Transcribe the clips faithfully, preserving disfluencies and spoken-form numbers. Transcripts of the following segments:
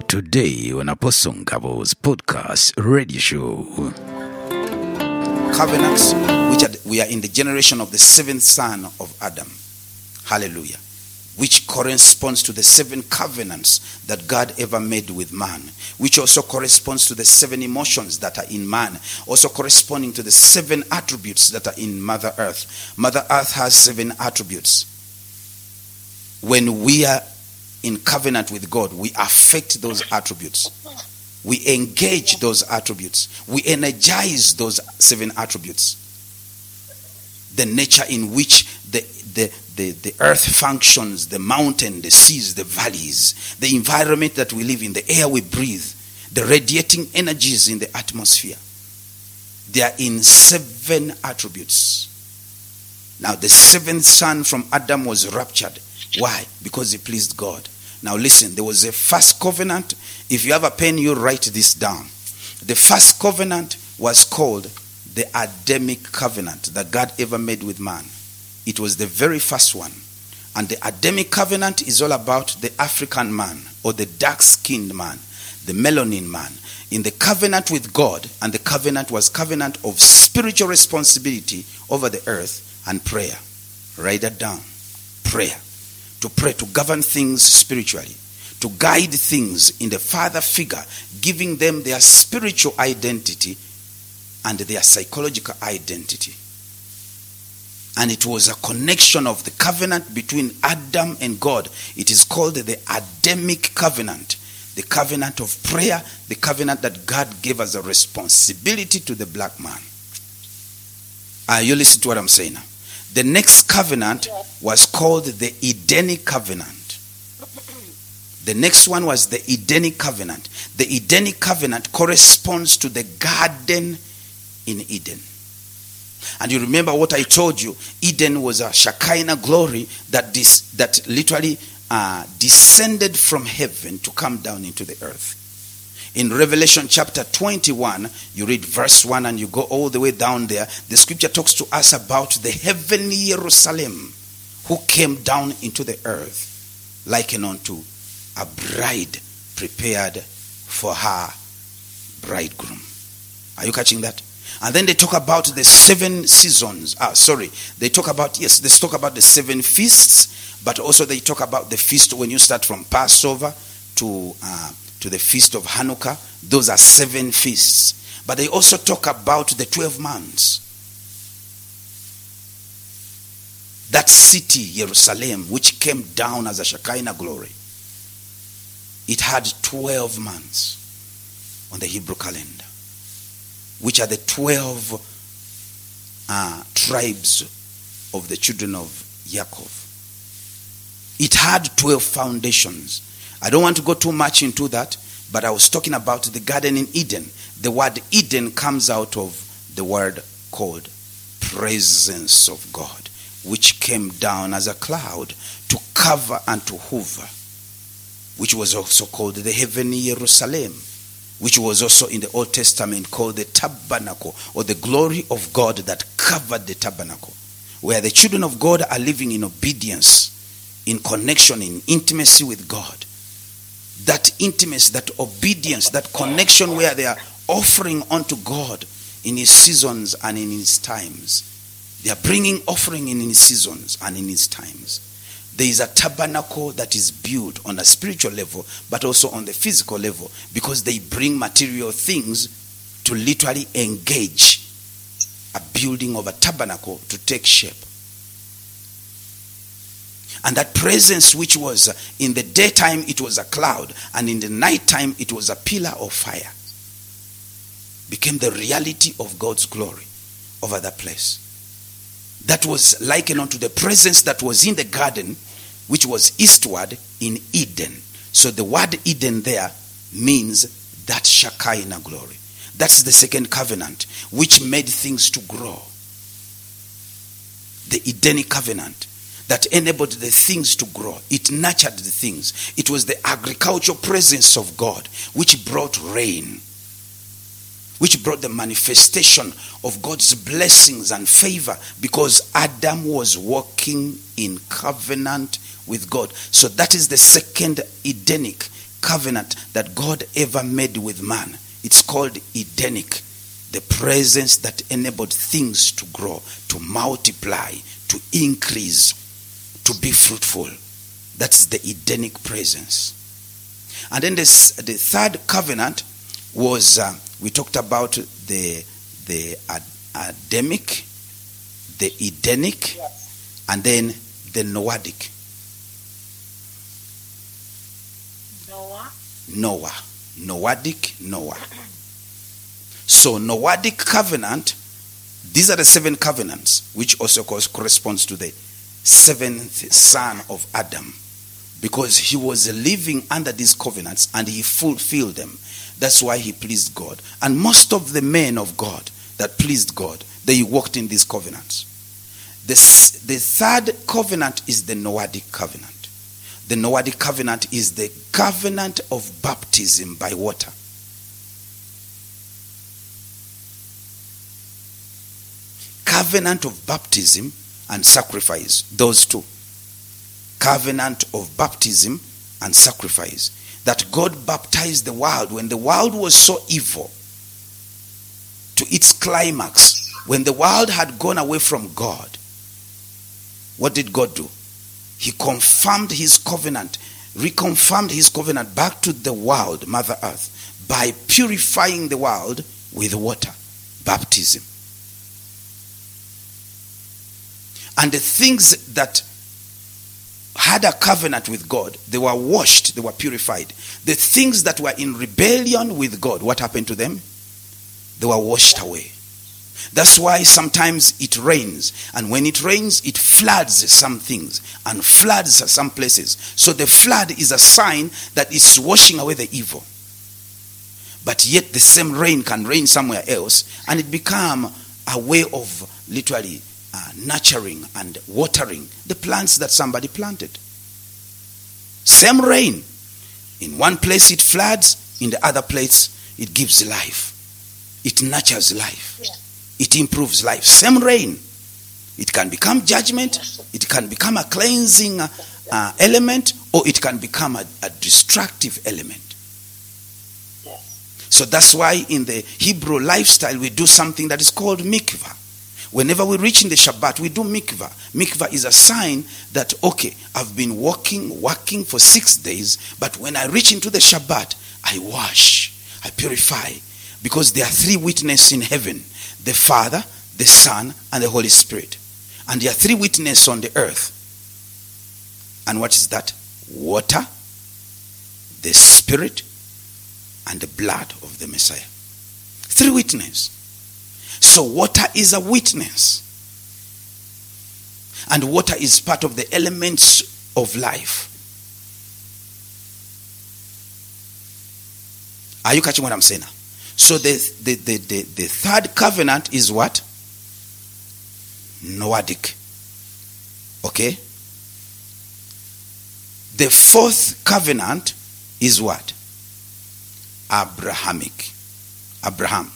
Today on Apostle Ngabo's podcast radio show. Covenants, which are, we are in the generation of the seventh son of Adam. Hallelujah. Which corresponds to the seven covenants that God ever made with man. Which also corresponds to the seven emotions that are in man. Also corresponding to the seven attributes that are in Mother Earth. Mother Earth has seven attributes. When we are in covenant with God, we affect those attributes. We engage those attributes. We energize those seven attributes. The nature in which the, the, the, the earth functions, the mountain, the seas, the valleys, the environment that we live in, the air we breathe, the radiating energies in the atmosphere. They are in seven attributes. Now the seventh son from Adam was raptured. Why? Because he pleased God. Now listen, there was a first covenant. If you have a pen, you write this down. The first covenant was called the Adamic covenant that God ever made with man. It was the very first one. And the Adamic covenant is all about the African man or the dark-skinned man, the melanin man. In the covenant with God, and the covenant was covenant of spiritual responsibility over the earth and prayer. Write that down. Prayer. To pray, to govern things spiritually, to guide things in the Father figure, giving them their spiritual identity and their psychological identity. And it was a connection of the covenant between Adam and God. It is called the Adamic covenant, the covenant of prayer, the covenant that God gave as a responsibility to the black man. Uh, you listen to what I'm saying now. The next covenant was called the Edenic covenant. The next one was the Edenic covenant. The Edenic covenant corresponds to the garden in Eden. And you remember what I told you, Eden was a Shekinah glory that dis, that literally uh, descended from heaven to come down into the earth. In Revelation chapter twenty-one, you read verse one and you go all the way down there. The scripture talks to us about the heavenly Jerusalem who came down into the earth, likened unto a bride prepared for her bridegroom. Are you catching that? And then they talk about the seven seasons. Ah, sorry. They talk about, yes, they talk about the seven feasts, but also they talk about the feast when you start from Passover to uh, to the feast of Hanukkah. Those are seven feasts. But they also talk about the twelve months. That city, Jerusalem, which came down as a Shekinah glory, it had twelve months on the Hebrew calendar, which are the twelve uh, tribes of the children of Yaakov. It had twelve foundations. I don't want to go too much into that, but I was talking about the garden in Eden. The word Eden comes out of the word called presence of God, which came down as a cloud to cover and to hover, which was also called the heavenly Jerusalem, which was also in the Old Testament called the tabernacle, or the glory of God that covered the tabernacle, where the children of God are living in obedience, in connection, in intimacy with God. That intimacy, that obedience, that connection where they are offering unto God in his seasons and in his times. They are bringing offering in his seasons and in his times. There is a tabernacle that is built on a spiritual level, but also on the physical level, because they bring material things to literally engage a building of a tabernacle to take shape. And that presence, which was in the daytime, it was a cloud, and in the nighttime, it was a pillar of fire, became the reality of God's glory over that place. That was likened unto the presence that was in the garden, which was eastward in Eden. So the word Eden there means that Shekinah glory. That's the second covenant, which made things to grow. The Edenic covenant that enabled the things to grow. It nurtured the things. It was the agricultural presence of God which brought rain, which brought the manifestation of God's blessings and favor, because Adam was walking in covenant with God. So that is the second Edenic covenant that God ever made with man. It's called Edenic. The presence that enabled things to grow, to multiply, to increase, to be fruitful. That's the Edenic presence. And then this, the third covenant was, uh, we talked about the, the Ad- Adamic, the Edenic, Yes. and then the Noadic. Noah. Noah. Noadic, Noah. So Noadic covenant, these are the seven covenants, which also corresponds to the seventh son of Adam. Because he was living under these covenants and he fulfilled them. That's why he pleased God. And most of the men of God that pleased God, they walked in these covenants. The, the third covenant is the Noadic covenant. The Noadic covenant is the covenant of baptism by water. Covenant of baptism and sacrifice, those two. Covenant of baptism and sacrifice. That God baptized the world when the world was so evil to its climax. When the world had gone away from God, what did God do? He confirmed his covenant, reconfirmed his covenant back to the world, Mother Earth, by purifying the world with water, baptism. And the things that had a covenant with God, they were washed, they were purified. The things that were in rebellion with God, what happened to them? They were washed away. That's why sometimes it rains, and when it rains, it floods some things and floods some places. So the flood is a sign that it's washing away the evil. But yet the same rain can rain somewhere else, and it become a way of literally uh, nurturing and watering the plants that somebody planted. Same rain. In one place it floods, in the other place it gives life. It nurtures life. Yeah. It improves life. Same rain. It can become judgment. It can become a cleansing uh, element, or it can become a, a destructive element. Yes. So that's why in the Hebrew lifestyle we do something that is called mikvah. Whenever we reach in the Shabbat, we do mikvah. Mikvah is a sign that, okay, I've been walking, working for six days, but when I reach into the Shabbat, I wash, I purify. Because there are three witnesses in heaven: the Father, the Son, and the Holy Spirit. And there are three witnesses on the earth. And what is that? Water, the Spirit, and the blood of the Messiah. Three witnesses. So water is a witness. And water is part of the elements of life. Are you catching what I'm saying now? So the, the, the, the, the third covenant is what? Noadic. Okay? The fourth covenant is what? Abrahamic. Abraham.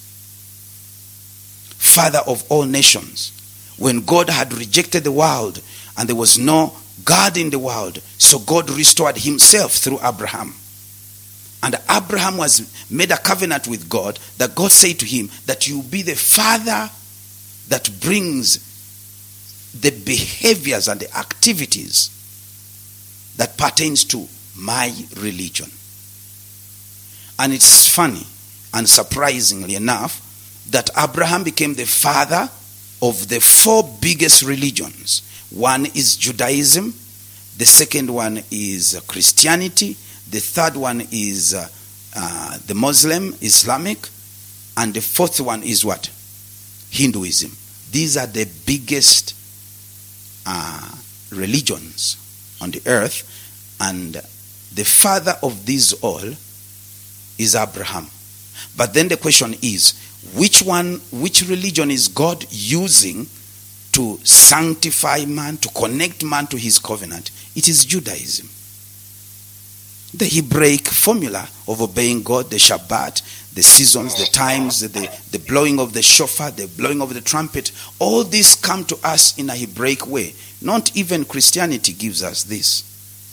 Father of all nations. When God had rejected the world and there was no God in the world, so God restored himself through Abraham. And Abraham was made a covenant with God that God said to him that you be the father that brings the behaviors and the activities that pertains to my religion. And it's funny and surprisingly enough that Abraham became the father of the four biggest religions. One is Judaism, the second one is Christianity, the third one is uh, uh, the Muslim, Islamic, and the fourth one is what? Hinduism. These are the biggest uh, religions on the earth, and the father of these all is Abraham. But then the question is, which one, which religion is God using to sanctify man, to connect man to his covenant? It is Judaism. The Hebraic formula of obeying God, the Shabbat, the seasons, the times, the, the blowing of the shofar, the blowing of the trumpet, all these come to us in a Hebraic way. Not even Christianity gives us this.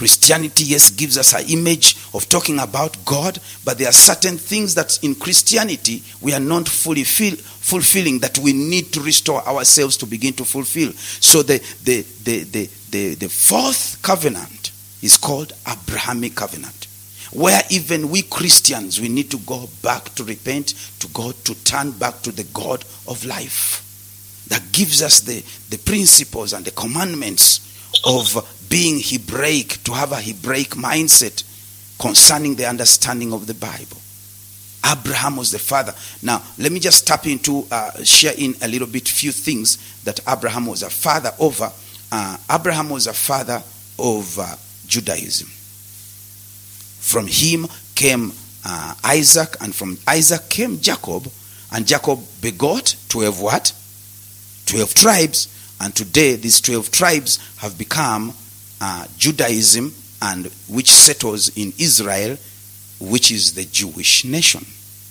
Christianity, yes, gives us an image of talking about God, but there are certain things that in Christianity we are not fully feel, fulfilling, that we need to restore ourselves to begin to fulfill. So the, the, the, the, the, the fourth covenant is called Abrahamic covenant, where even we Christians, we need to go back to repent to God, to turn back to the God of life that gives us the, the principles and the commandments of being Hebraic, to have a Hebraic mindset concerning the understanding of the Bible. Abraham was the father. Now, let me just tap into, uh, share in a little bit few things that Abraham was a father over. Uh, Abraham was a father of uh, Judaism. From him came uh, Isaac, and from Isaac came Jacob, and Jacob begot twelve what? Twelve tribes, and today these twelve tribes have become uh, Judaism, and which settles in Israel, which is the Jewish nation.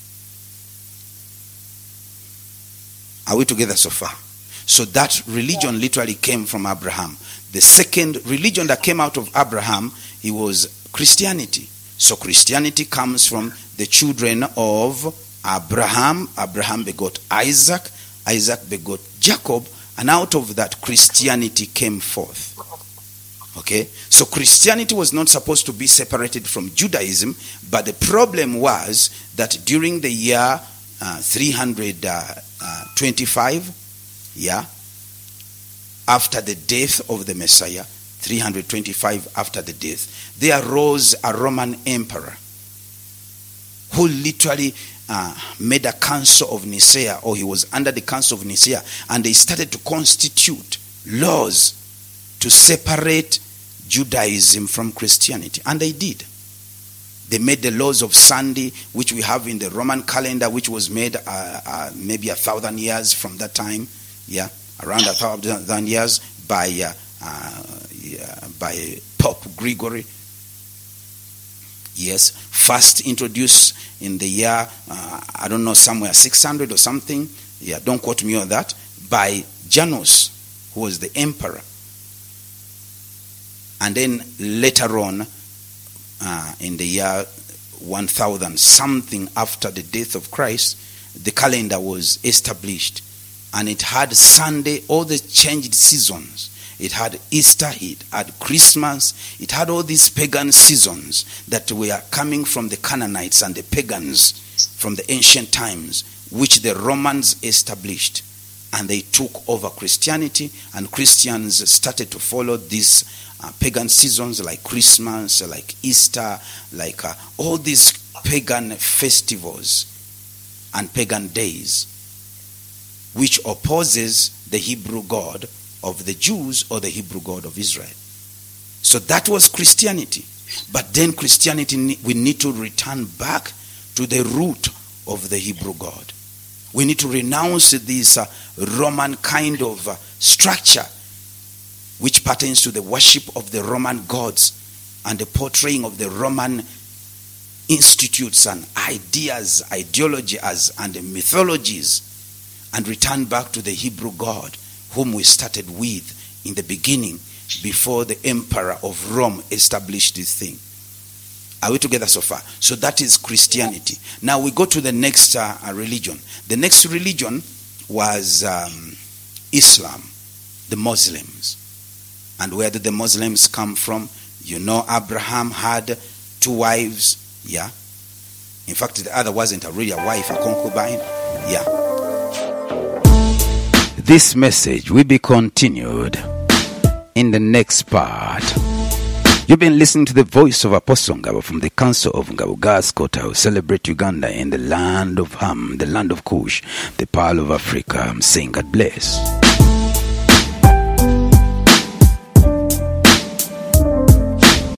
Are we together so far? So that religion literally came from Abraham. The second religion that came out of Abraham, it was Christianity. So Christianity comes from the children of Abraham. Abraham begot Isaac. Isaac begot Jacob. And out of that, Christianity came forth. Okay? So Christianity was not supposed to be separated from Judaism, but the problem was that during the year uh, three hundred twenty-five, yeah, after the death of the Messiah, three hundred twenty-five after the death, there arose a Roman emperor who literally uh, made a council of Nicaea, or he was under the council of Nicaea, and they started to constitute laws to separate Judaism from Christianity. And they did. They made the laws of Sunday, which we have in the Roman calendar, which was made uh, uh, maybe a thousand years from that time, yeah, around a thousand years by uh, uh, yeah, by Pope Gregory. Yes, first introduced in the year, uh, I don't know, somewhere six hundred or something. Yeah, don't quote me on that. By Janus, who was the emperor. And then later on, uh, in the year one thousand something after the death of Christ, the calendar was established. And it had Sunday, all the changed seasons. It had Easter, it had Christmas, it had all these pagan seasons that were coming from the Canaanites and the pagans from the ancient times, which the Romans established. And they took over Christianity, and Christians started to follow these uh, pagan seasons like Christmas, like Easter, like uh, all these pagan festivals and pagan days, which opposes the Hebrew God of the Jews or the Hebrew God of Israel. So that was Christianity. But then Christianity, we need to return back to the root of the Hebrew God. We need to renounce this uh, Roman kind of uh, structure which pertains to the worship of the Roman gods and the portraying of the Roman institutes and ideas, ideologies and mythologies, and return back to the Hebrew God whom we started with in the beginning before the emperor of Rome established this thing. Are we together so far? So that is Christianity. Now we go to the next uh, religion. The next religion was um, Islam, the Muslims. And where did the Muslims come from? You know, Abraham had two wives, yeah. In fact, the other wasn't a really a wife, a concubine, yeah. This message will be continued in the next part. You've been listening to the voice of Apostle Ngabo from the Council of Ngabo God's Quarter who celebrate Uganda in the land of Ham, the land of Kush, the Pearl of Africa. I'm saying God bless.